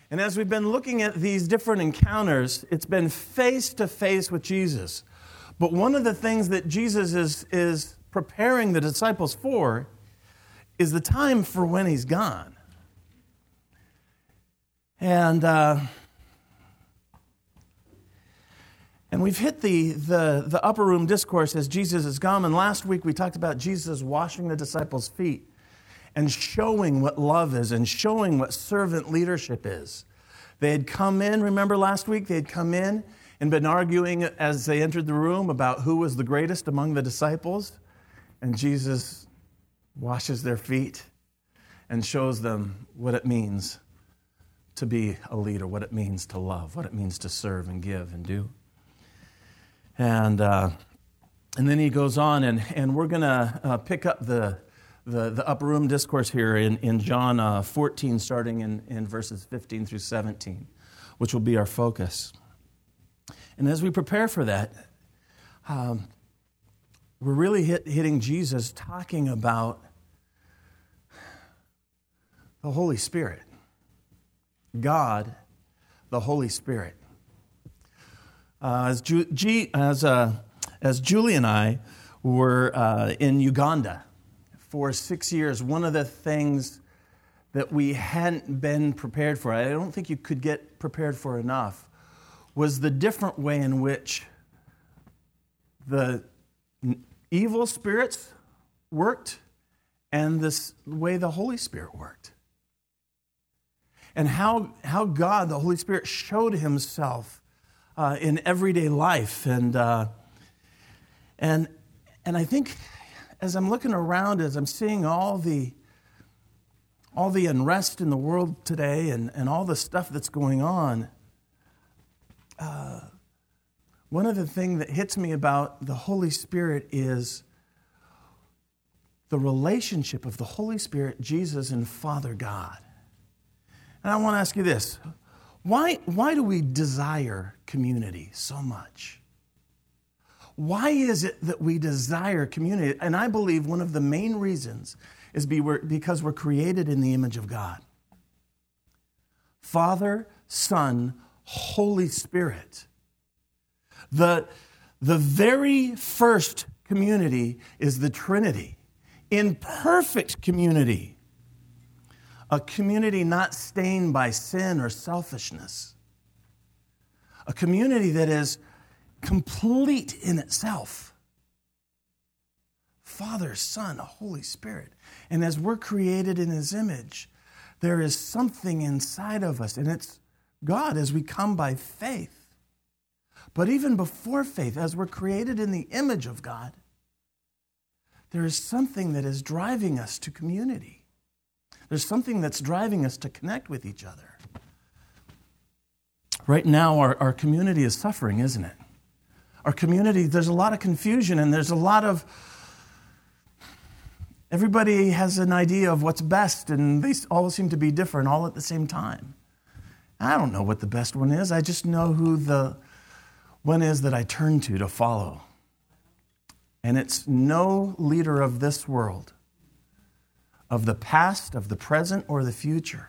And as we've been looking at these different encounters, it's been face to face with Jesus. But one of the things that Jesus is preparing the disciples for is the time for when he's gone. And we've hit the upper room discourse as Jesus is gone. And last week we talked about Jesus washing the disciples' feet and showing what love is and showing what servant leadership is. They had come in, remember last week? They had come in and been arguing as they entered the room about who was the greatest among the disciples. And Jesus washes their feet and shows them what it means to be a leader, what it means to love, what it means to serve and give and do. And then he goes on, and we're going to pick up the upper room discourse here in John 14, starting in verses 15 through 17, which will be our focus. And as we prepare for that, we're really hitting Jesus talking about the Holy Spirit. God, the Holy Spirit. As Julie and I were in Uganda for 6 years, one of the things that we hadn't been prepared for, I don't think you could get prepared for enough, was the different way in which the evil spirits worked and the way the Holy Spirit worked. And how God, the Holy Spirit, showed himself in everyday life. And I think as I'm looking around, as I'm seeing all the unrest in the world today and all the stuff that's going on, one of the things that hits me about the Holy Spirit is the relationship of the Holy Spirit, Jesus, and Father God. And I want to ask you this. Why do we desire community so much? Why is it that we desire community? And I believe one of the main reasons is because we're created in the image of God. Father, Son, Holy Spirit. The very first community is the Trinity. In perfect community. A community not stained by sin or selfishness. A community that is complete in itself. Father, Son, Holy Spirit. And as we're created in His image, there is something inside of us, and it's God as we come by faith. But even before faith, as we're created in the image of God, there is something that is driving us to community. There's something that's driving us to connect with each other. Right now, our community is suffering, isn't it? Our community, there's a lot of confusion and there's a lot of... Everybody has an idea of what's best and they all seem to be different all at the same time. I don't know what the best one is. I just know who the one is that I turn to follow. And it's no leader of this world, of the past, of the present, or the future.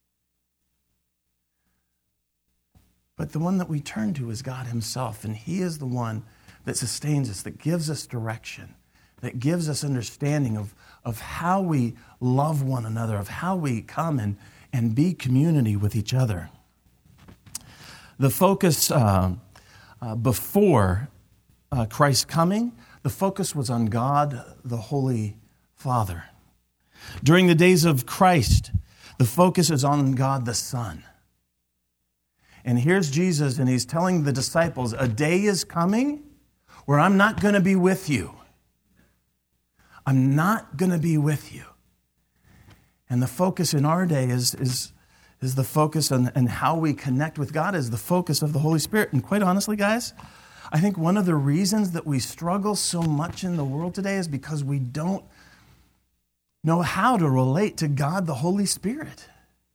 But the one that we turn to is God Himself, and He is the one that sustains us, that gives us direction, that gives us understanding of how we love one another, of how we come and be community with each other. The focus before Christ's coming, the focus was on God, the Holy Father. During the days of Christ, the focus is on God the Son. And here's Jesus, and He's telling the disciples, a day is coming where I'm not going to be with you. I'm not going to be with you. And the focus in our day is the focus on how we connect with God, is the focus of the Holy Spirit. And quite honestly, guys, I think one of the reasons that we struggle so much in the world today is because we don't know how to relate to God, the Holy Spirit.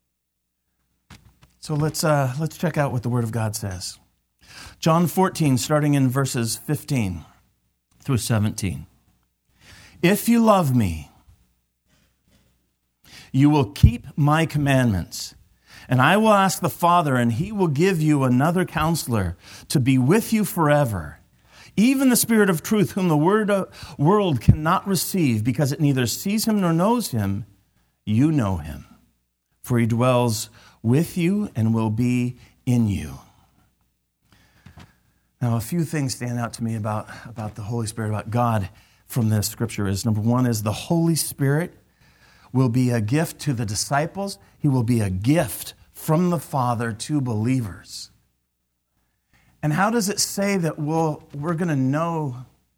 So let's check out what the Word of God says. John 14, starting in verses 15 through 17. If you love me, you will keep my commandments, And I will ask the Father, and he will give you another counselor to be with you forever, even the Spirit of truth, whom the world cannot receive, because it neither sees him nor knows him. You know him, for he dwells with you and will be in you. Now, a few things stand out to me about the Holy Spirit, about God from this scripture is, number one, is the Holy Spirit will be a gift to the disciples. He will be a gift from the Father to believers. And how does it say that we're going to know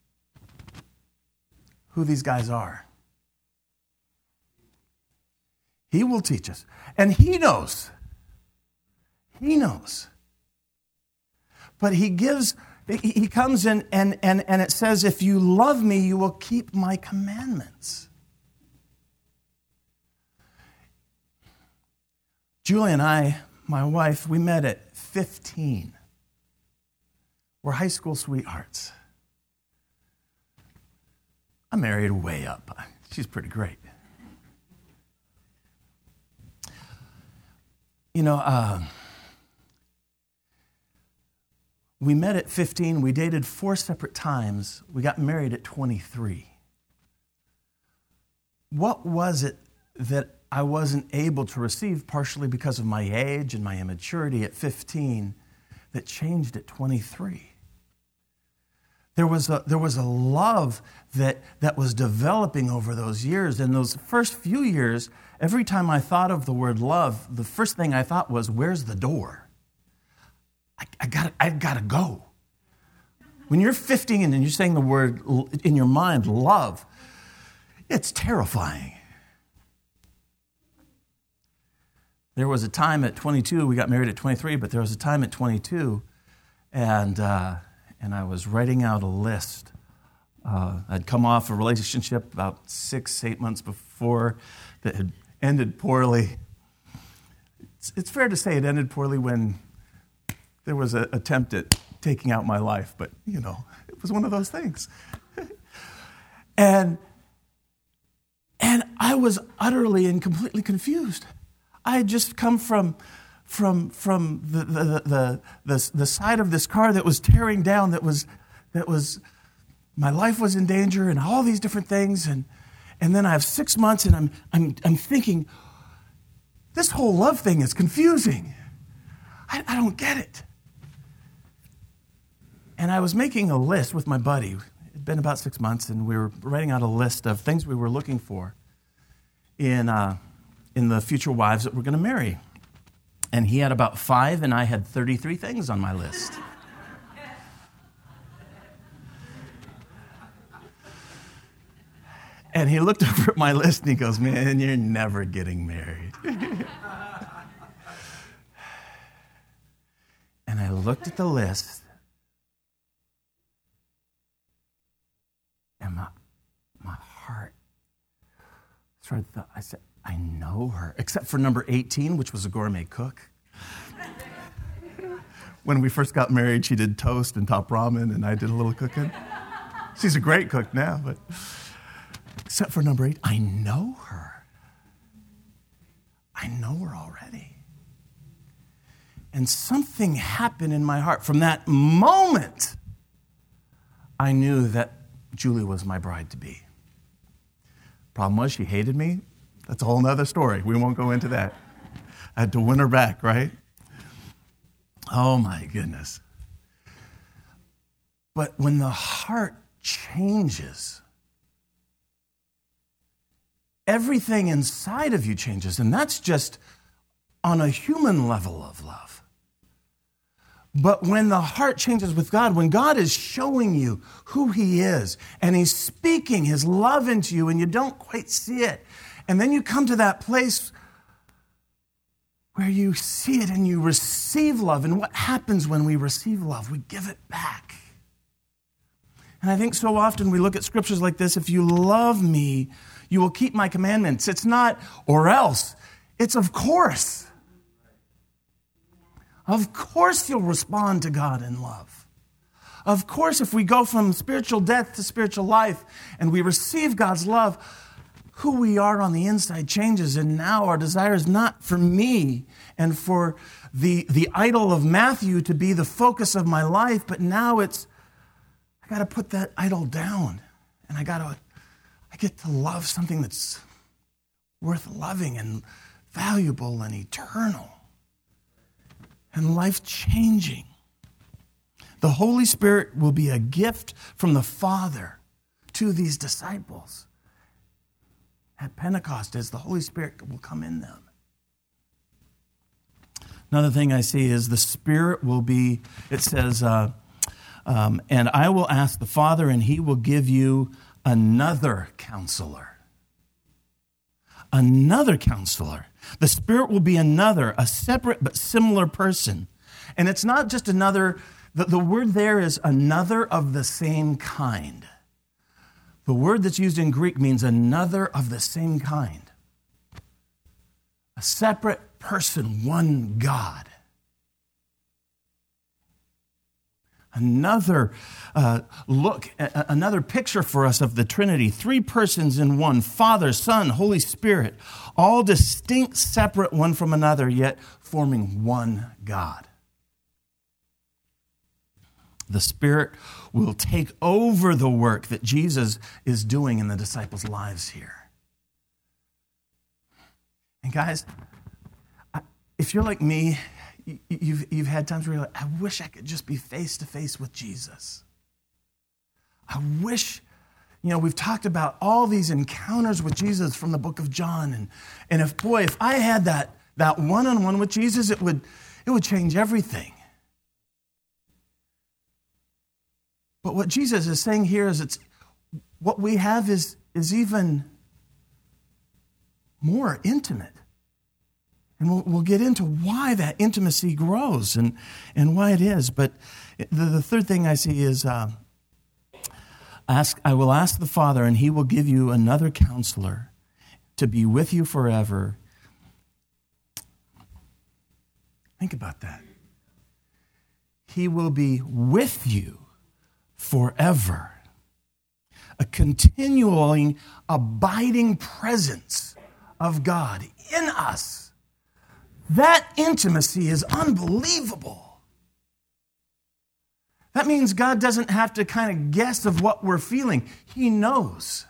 who these guys are? He will teach us. And he knows. He knows. But he comes in and it says, if you love me, you will keep my commandments. Julie and I, my wife, we met at 15. We're high school sweethearts. I married way up. She's pretty great. You know, we met at 15. We dated 4 separate times. We got married at 23. What was it that I wasn't able to receive, partially because of my age and my immaturity at 15, that changed at 23? There was a love that was developing over those years. And those first few years, every time I thought of the word love, the first thing I thought was, where's the door? I gotta go. When you're 15 and you're saying the word in your mind, love, it's terrifying. There was a time at 22, we got married at 23, but there was a time at 22, and I was writing out a list. I'd come off a relationship about 6-8 months before that had ended poorly. It's fair to say it ended poorly when there was an attempt at taking out my life, but, you know, it was one of those things. And I was utterly and completely confused. I had just come from the side of this car that was tearing down, that was my life was in danger, and all these different things, and then I have 6 months, and I'm thinking, this whole love thing is confusing. I don't get it. And I was making a list with my buddy. It had been about 6 months, and we were writing out a list of things we were looking for in the future wives that we're going to marry. And he had about 5, and I had 33 things on my list. And he looked over at my list, and he goes, man, you're never getting married. And I looked at the list, and my heart started, I said, I know her, except for number 18, which was a gourmet cook. When we first got married, she did toast and top ramen, and I did a little cooking. She's a great cook now, but except for number 8, I know her. I know her already. And something happened in my heart. From that moment, I knew that Julie was my bride-to-be. Problem was, she hated me. That's a whole other story. We won't go into that. I had to win her back, right? Oh, my goodness. But when the heart changes, everything inside of you changes, and that's just on a human level of love. But when the heart changes with God, when God is showing you who he is, and he's speaking his love into you, and you don't quite see it, and then you come to that place where you see it and you receive love. And what happens when we receive love? We give it back. And I think so often we look at scriptures like this, if you love me, you will keep my commandments. It's not or else. It's of course. Of course you'll respond to God in love. Of course, if we go from spiritual death to spiritual life and we receive God's love, who we are on the inside changes, and now our desire is not for me and for the idol of Matthew to be the focus of my life, but now it's, I got to put that idol down, and I get to love something that's worth loving and valuable and eternal and life-changing. The Holy Spirit will be a gift from the Father to these disciples at Pentecost as the Holy Spirit will come in them. Another thing I see is the Spirit will be, it says, and I will ask the Father, and he will give you another counselor. Another counselor. The Spirit will be another, a separate but similar person. And it's not just another, the word there is another of the same kind. The word that's used in Greek means another of the same kind. A separate person, one God. Another another picture for us of the Trinity. 3 persons in one, Father, Son, Holy Spirit, all distinct, separate one from another, yet forming one God. The Spirit will take over the work that Jesus is doing in the disciples' lives here. And guys, if you're like me, you've had times where you're like, I wish I could just be face to face with Jesus. I wish, we've talked about all these encounters with Jesus from the book of John. And if I had that one-on-one with Jesus, it would change everything. But what Jesus is saying here is what we have is even more intimate. And we'll get into why that intimacy grows and why it is. But the third thing I see is I will ask the Father, and he will give you another counselor to be with you forever. Think about that. He will be with you forever. A continually abiding presence of God in us. That intimacy is unbelievable. That means God doesn't have to kind of guess of what we're feeling. He knows.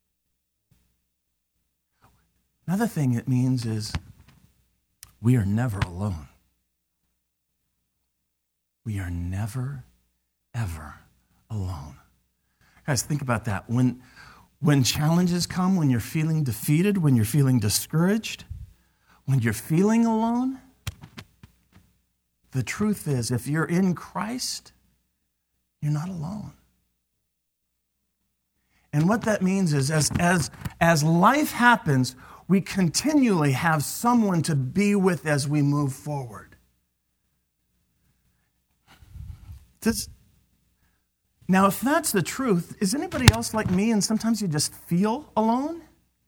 Another thing it means is we are never alone. We are never, ever alone. Guys, think about that. When challenges come, when you're feeling defeated, when you're feeling discouraged, when you're feeling alone, the truth is, if you're in Christ, you're not alone. And what that means is, as life happens, we continually have someone to be with as we move forward. Now, if that's the truth, is anybody else like me and sometimes you just feel alone?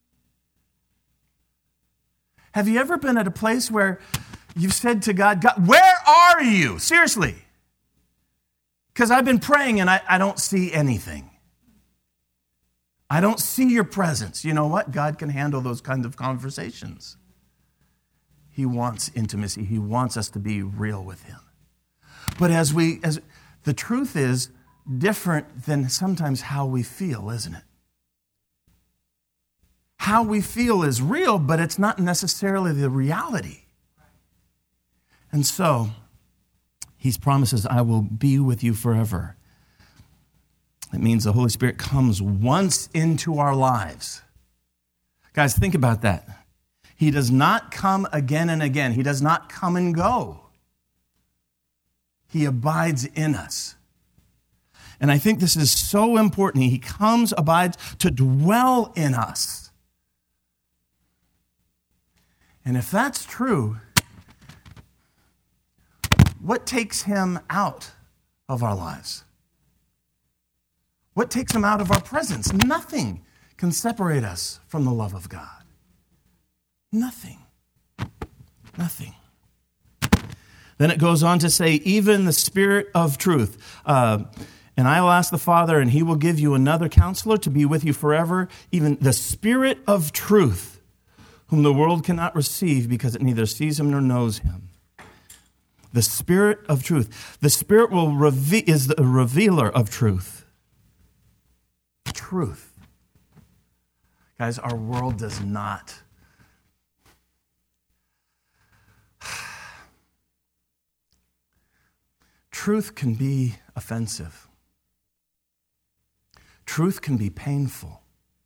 Have you ever been at a place where you've said to God, where are you? Seriously. Because I've been praying and I don't see anything. I don't see your presence. You know what? God can handle those kinds of conversations. He wants intimacy. He wants us to be real with him. But as the truth is different than sometimes how we feel, isn't it? How we feel is real, but it's not necessarily the reality. And so, he promises, I will be with you forever. It means the Holy Spirit comes once into our lives. Guys, think about that. He does not come again and again. He does not come and go. He abides in us. And I think this is so important. He comes, abides to dwell in us. And if that's true, what takes him out of our lives? What takes him out of our presence? Nothing can separate us from the love of God. Nothing. Nothing. Then it goes on to say, even the Spirit of truth. And I will ask the Father, and he will give you another counselor to be with you forever, even the Spirit of truth, whom the world cannot receive because it neither sees him nor knows him. The Spirit of truth. The Spirit is the revealer of truth. Truth. Guys, our world does not. Truth can be offensive. Truth can be painful.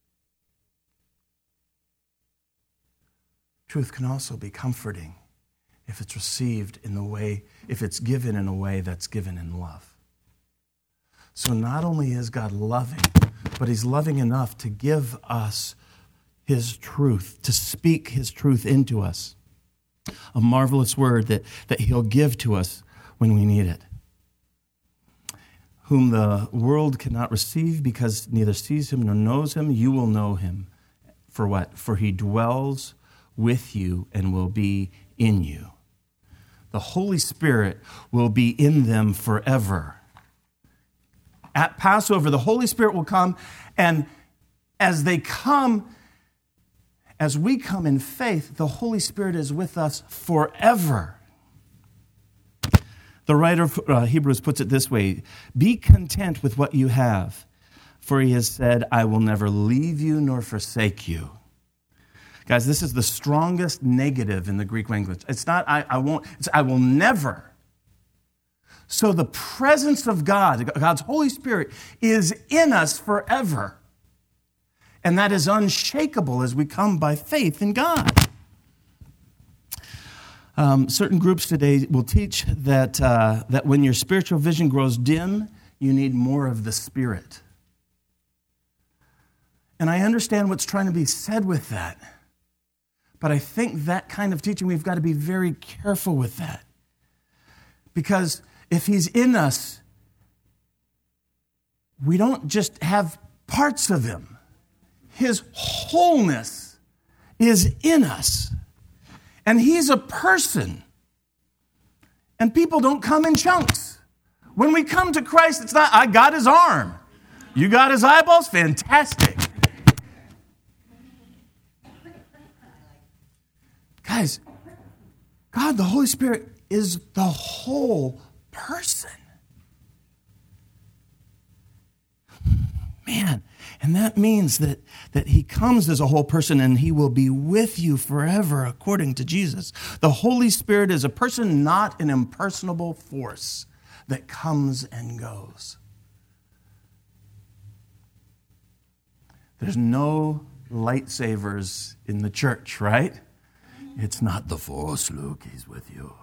Truth can also be comforting if it's received in the way, if it's given in a way that's given in love. So not only is God loving, but he's loving enough to give us his truth, to speak his truth into us. A marvelous word that he'll give to us when we need it. Whom the world cannot receive because neither sees him nor knows him, you will know him. For what? For he dwells with you and will be in you. The Holy Spirit will be in them forever. At Passover, the Holy Spirit will come, and as they come, as we come in faith, the Holy Spirit is with us forever. The writer of Hebrews puts it this way: be content with what you have, for he has said, I will never leave you nor forsake you. Guys, this is the strongest negative in the Greek language. It's not I won't, it's I will never. So the presence of God, God's Holy Spirit, is in us forever. And that is unshakable as we come by faith in God. Certain groups today will teach that when your spiritual vision grows dim, you need more of the Spirit. And I understand what's trying to be said with that. But I think that kind of teaching, we've got to be very careful with that. Because if he's in us, we don't just have parts of him. His wholeness is in us. And he's a person. And people don't come in chunks. When we come to Christ, it's not, I got his arm. You got his eyeballs? Fantastic. Guys, God, the Holy Spirit, is the whole person. Man, and that means that he comes as a whole person and he will be with you forever, according to Jesus. The Holy Spirit is a person, not an impersonable force that comes and goes. There's no lightsabers in the church, right? It's not the Force, Luke, he's with you.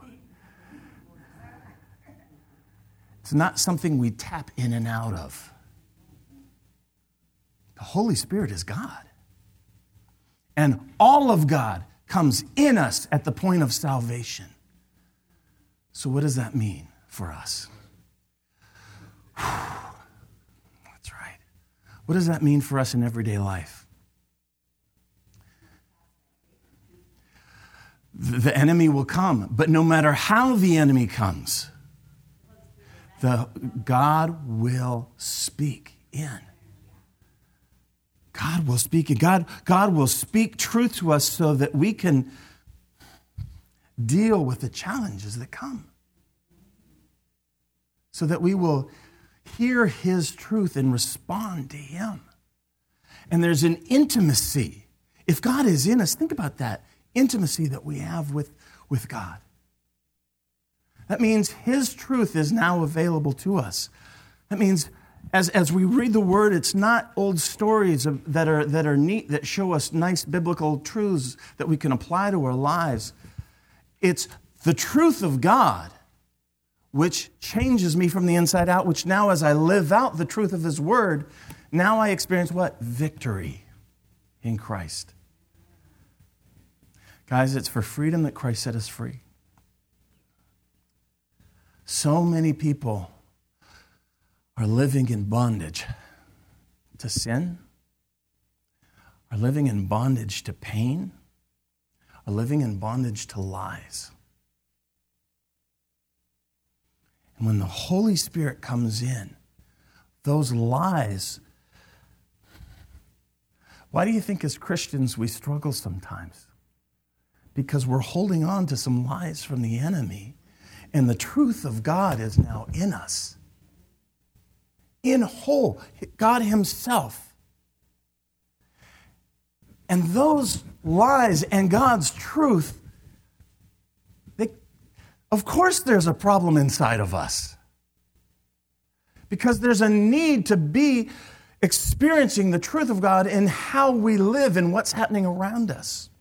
It's not something we tap in and out of. The Holy Spirit is God. And all of God comes in us at the point of salvation. So what does that mean for us? That's right. What does that mean for us in everyday life? The enemy will come, but no matter how the enemy comes, God will speak in. God will speak in. God will speak truth to us so that we can deal with the challenges that come. So that we will hear his truth and respond to him. And there's an intimacy. If God is in us, think about that. Intimacy that we have with God. That means his truth is now available to us. That means as we read the word, it's not old stories that are neat, that show us nice biblical truths that we can apply to our lives. It's the truth of God, which changes me from the inside out, which now as I live out the truth of his word, now I experience what? Victory in Christ. Guys, it's for freedom that Christ set us free. So many people are living in bondage to sin, are living in bondage to pain, are living in bondage to lies. And when the Holy Spirit comes in, those lies. Why do you think as Christians we struggle sometimes? Because we're holding on to some lies from the enemy, and the truth of God is now in us. In whole, God himself. And those lies and God's truth, of course there's a problem inside of us. Because there's a need to be experiencing the truth of God in how we live and what's happening around us.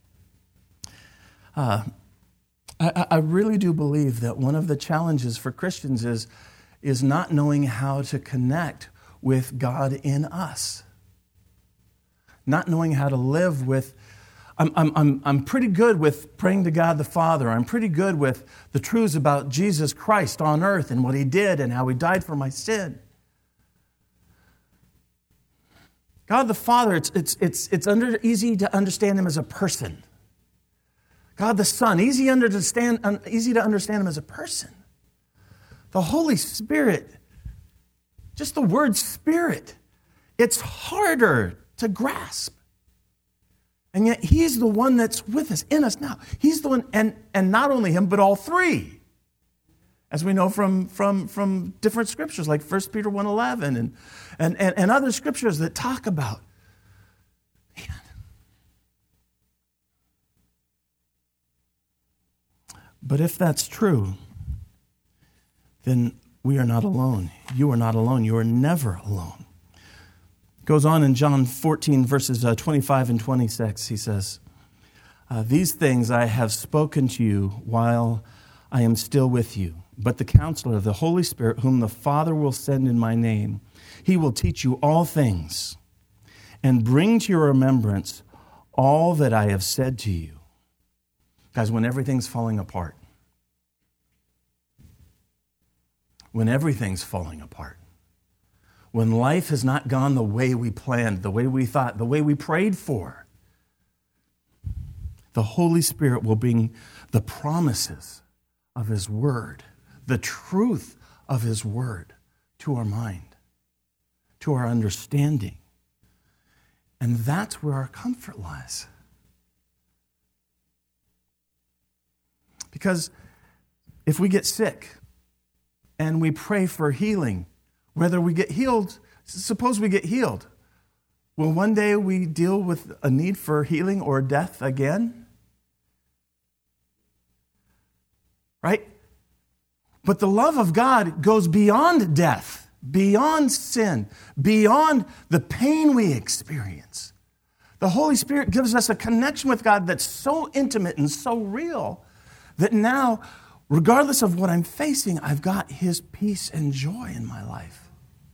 I really do believe that one of the challenges for Christians is not knowing how to connect with God in us. Not knowing how to live with. I'm pretty good with praying to God the Father. I'm pretty good with the truths about Jesus Christ on earth and what he did and how he died for my sin. God the Father, it's easy to understand him as a person. God the Son, easy to understand him as a person. The Holy Spirit, just the word Spirit, it's harder to grasp. And yet he's the one that's with us, in us now. He's the one, and not only him, but all three. As we know from different scriptures, like 1 Peter 1:11 and other scriptures that talk about. Man. But if that's true, then we are not alone. You are not alone. You are never alone. It goes on in John 14, verses 25 and 26. He says, "These things I have spoken to you while I am still with you. But the Counselor, the Holy Spirit, whom the Father will send in my name, he will teach you all things and bring to your remembrance all that I have said to you." Guys, when everything's falling apart, when life has not gone the way we planned, the way we thought, the way we prayed for, the Holy Spirit will bring the promises of his word, the truth of his word to our mind, to our understanding. And that's where our comfort lies. Because if we get sick and we pray for healing, whether we get healed, suppose we get healed, will one day we deal with a need for healing or death again? Right? But the love of God goes beyond death, beyond sin, beyond the pain we experience. The Holy Spirit gives us a connection with God that's so intimate and so real that now, regardless of what I'm facing, I've got his peace and joy in my life.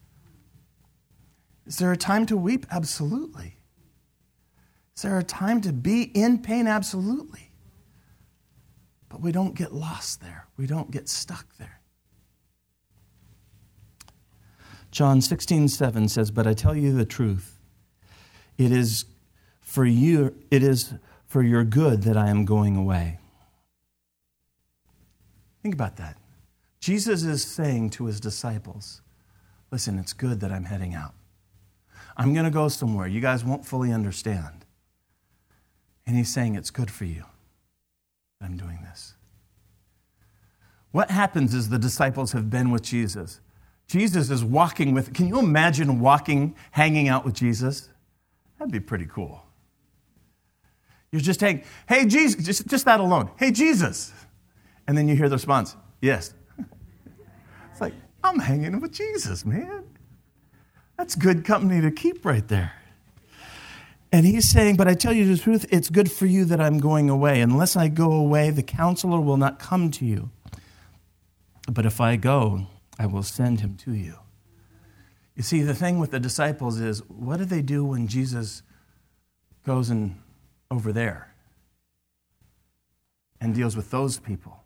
Is there a time to weep? Absolutely. Is there a time to be in pain? Absolutely. But we don't get lost there. We don't get stuck there. John 16:7 says, "But I tell you the truth. It is for your good that I am going away." Think about that. Jesus is saying to his disciples, listen, it's good that I'm heading out. I'm going to go somewhere. You guys won't fully understand. And he's saying it's good for you that I'm doing this. What happens is the disciples have been with Jesus. Jesus is walking with, can you imagine hanging out with Jesus? That'd be pretty cool. You're just hanging, hey, Jesus, just that alone. Hey, Jesus. And then you hear the response, yes. It's like, I'm hanging with Jesus, man. That's good company to keep right there. And he's saying, but I tell you the truth, it's good for you that I'm going away. Unless I go away, the Counselor will not come to you. But if I go, I will send him to you. You see, the thing with the disciples is, what do they do when Jesus goes over there and deals with those people?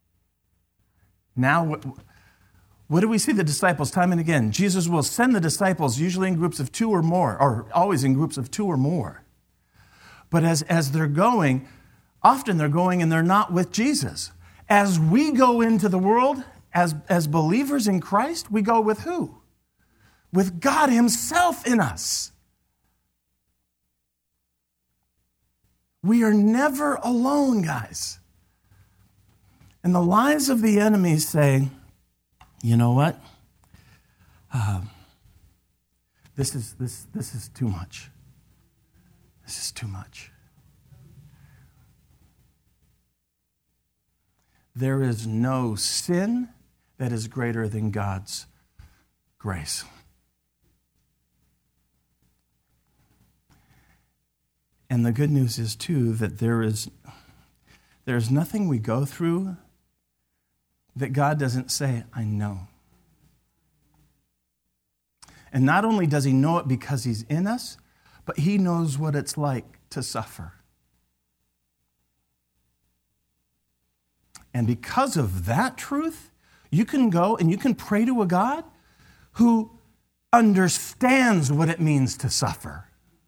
Now, what do we see the disciples time and again? Jesus will send the disciples usually in groups of 2 or more, or always in groups of 2 or more. But as they're going, often they're going and they're not with Jesus. As we go into the world, as believers in Christ, we go with who? with God himself in us. We are never alone, guys. And the lies of the enemy say, you know what? This is too much. This is too much. There is no sin that is greater than God's grace. And the good news is, too, that there is nothing we go through that God doesn't say, I know. And not only does he know it because he's in us, but he knows what it's like to suffer. And because of that truth, you can go and you can pray to a God who understands what it means to suffer.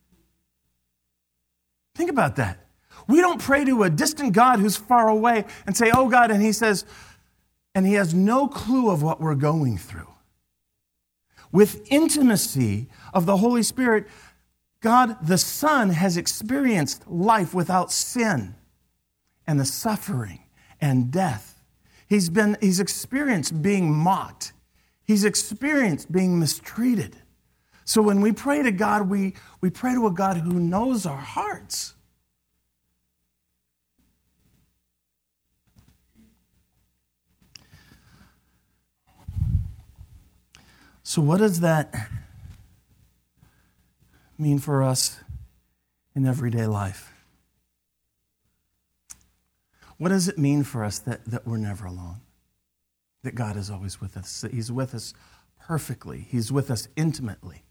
Think about that. We don't pray to a distant God who's far away and say, oh God, and he says, and he has no clue of what we're going through. With intimacy of the Holy Spirit, God the Son has experienced life without sin and the suffering and death. He's experienced being mocked. He's experienced being mistreated. So when we pray to God, we pray to a God who knows our hearts. So what does that mean for us in everyday life? What does it mean for us that we're never alone? That God is always with us, that he's with us perfectly, he's with us intimately.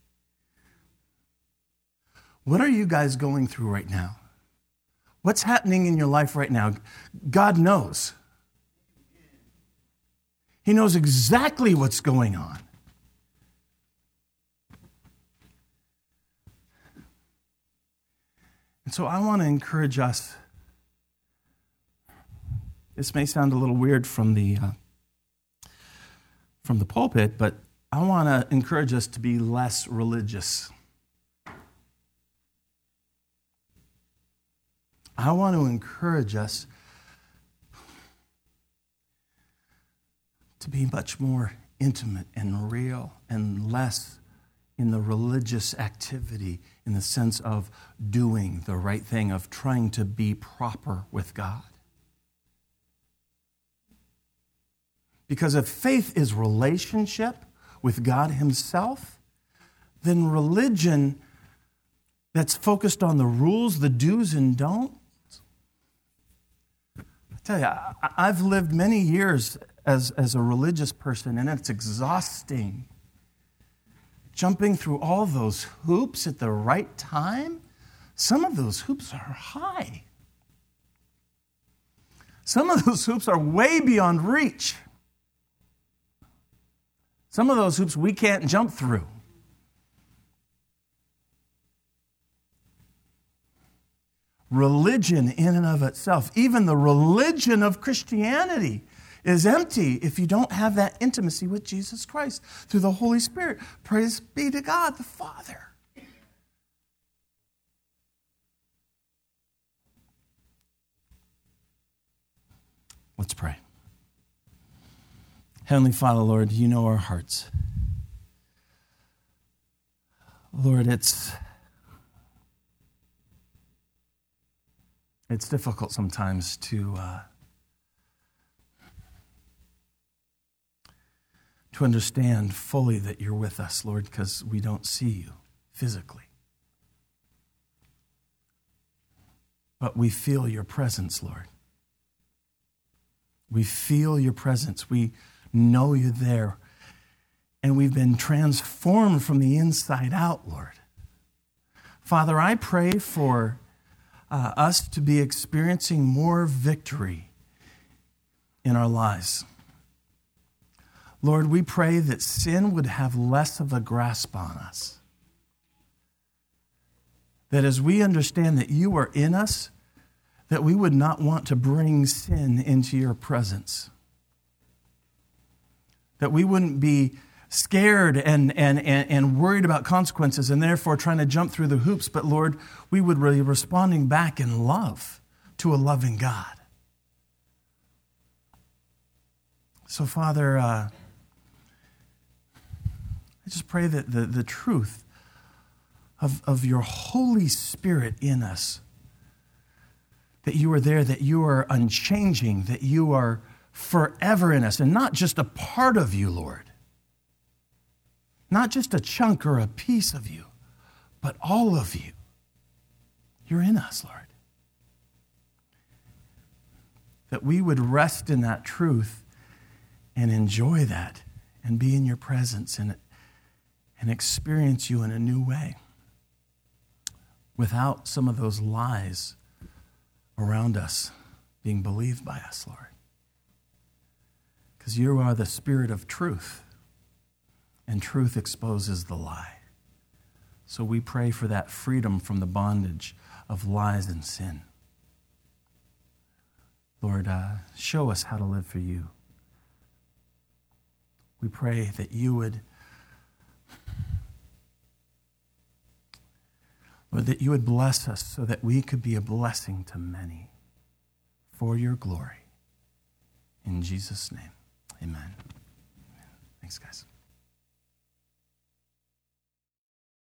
What are you guys going through right now? What's happening in your life right now? God knows. He knows exactly what's going on. And so I want to encourage us. This may sound a little weird from the pulpit, but I want to encourage us to be less religious. I want to encourage us to be much more intimate and real and less in the religious activity in the sense of doing the right thing, of trying to be proper with God. Because if faith is relationship with God himself, then religion that's focused on the rules, the do's and don'ts. I tell you, I've lived many years as a religious person, and it's exhausting. Jumping through all those hoops at the right time. Some of those hoops are high. Some of those hoops are way beyond reach. Some of those hoops we can't jump through. Religion in and of itself, even the religion of Christianity, is empty if you don't have that intimacy with Jesus Christ through the Holy Spirit. Praise be to God the Father. Let's pray. Heavenly Father, Lord, you know our hearts. Lord, it's difficult sometimes to understand fully that you're with us, Lord, because we don't see you physically. But we feel your presence, Lord. We feel your presence. We know you're there. And we've been transformed from the inside out, Lord. Father, I pray for us to be experiencing more victory in our lives. Lord, we pray that sin would have less of a grasp on us. That as we understand that you are in us, that we would not want to bring sin into your presence. That we wouldn't be scared and worried about consequences and therefore trying to jump through the hoops. But Lord, we would be responding back in love to a loving God. So Father, I just pray that the truth of your Holy Spirit in us, that you are there, that you are unchanging, that you are forever in us, and not just a part of you, Lord. Not just a chunk or a piece of you, but all of you. You're in us, Lord. That we would rest in that truth and enjoy that and be in your presence and experience you in a new way without some of those lies around us being believed by us, Lord. Because you are the Spirit of truth, and truth exposes the lie. So we pray for that freedom from the bondage of lies and sin. Lord, show us how to live for you. We pray that you would, Lord, that you would bless us so that we could be a blessing to many for your glory. In Jesus' name, amen. Thanks, guys.